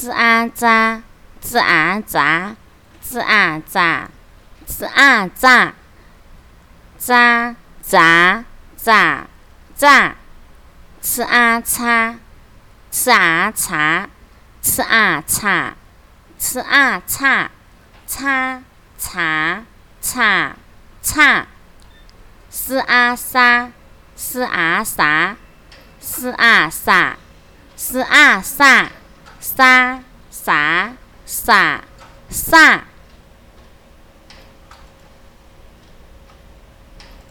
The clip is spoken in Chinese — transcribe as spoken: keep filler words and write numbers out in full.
吱啊喳，吱啊喳，吱啊喳，吱啊喳，喳喳喳喳，吃啊叉，吃啊叉，吃啊叉，吃啊叉，叉叉叉叉，嘶啊沙，嘶啊沙，嘶啊沙，嘶啊沙，沙沙沙沙。